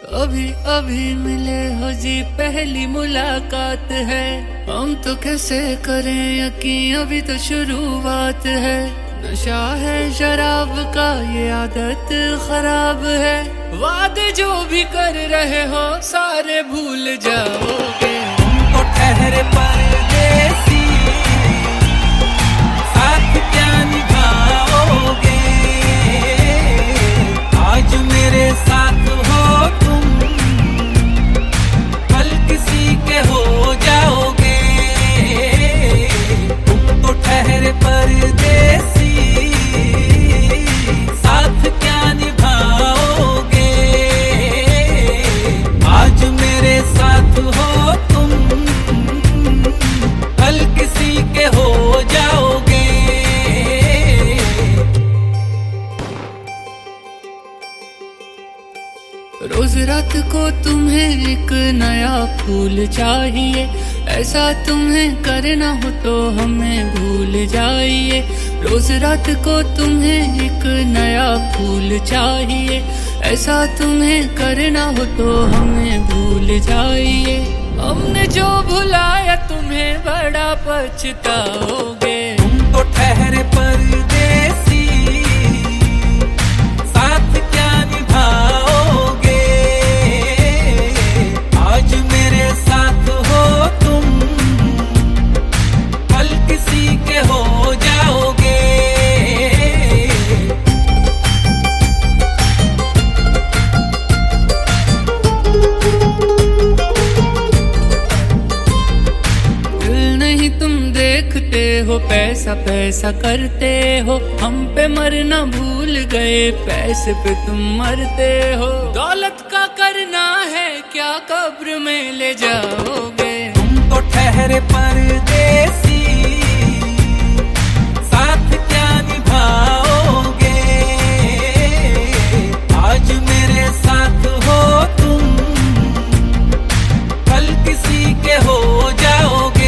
अभी अभी मिले हो जी, पहली मुलाकात है। हम तो कैसे करें यकीन, अभी तो शुरुआत है। नशा है शराब का, ये आदत खराब है। वादे जो भी कर रहे हो सारे भूल जाओगे। तुम तो ठहरे परदेसी, साथ क्या निभाओगे। आज मेरे साथ हो तुम, कल किसी के हो जाओगे। तुम तो ठहरे परदेसी, साथ क्या निभाओगे। आज मेरे साथ हो तुम, कल किसी के हो जाओगे। रोज रात को तुम्हें एक नया फूल चाहिए। ऐसा तुम्हें करना हो तो हमें भूल जाइए। रोज रात को तुम्हें एक नया फूल चाहिए। ऐसा तुम्हें करना हो तो हमें भूल जाइए। हमने जो भुलाया तुम्हें बड़ा पछताओगे। तुम तो ठहरे परदेसी, साथ क्या निभाओगे। आज मेरे साथ हो तुम, कल किसी के हो जाओगे। दिल नहीं तुम देखते हो, पैसा पैसा करते हो। हम पे मरना भूल गए, पैसे पे तुम मरते हो। दौलत का करना है क्या, कब्र में ले जाओगे। तुम तो ठहरे परदेसी, साथ क्या निभाओगे। आज मेरे साथ हो तुम, कल किसी के हो जाओगे।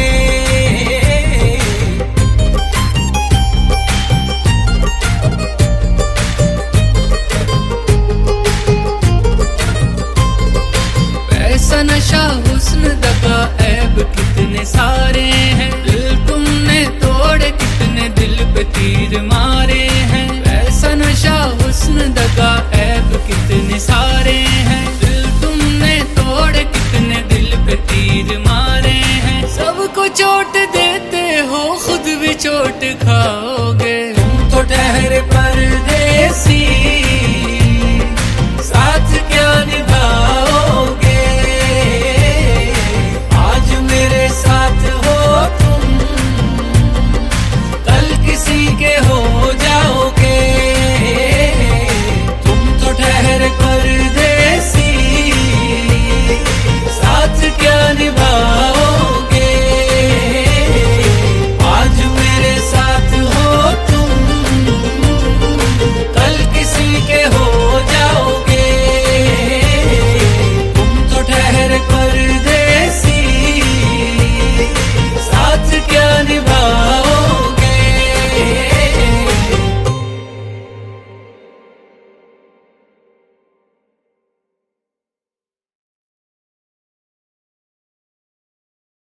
पैसा नशा हुस्न दगा ऐब कितने सारे हैं। दिल तुमने तोड़े कितने, दिल पे तीर मारे हैं। पैसा नशा हुस्न दगा ऐब कितने सारे हैं। दिल तुमने तोड़े कितने, दिल पे तीर मारे हैं। सबको चोट देते हो, खुद भी चोट खाओगे। तुम तो ठहरे पर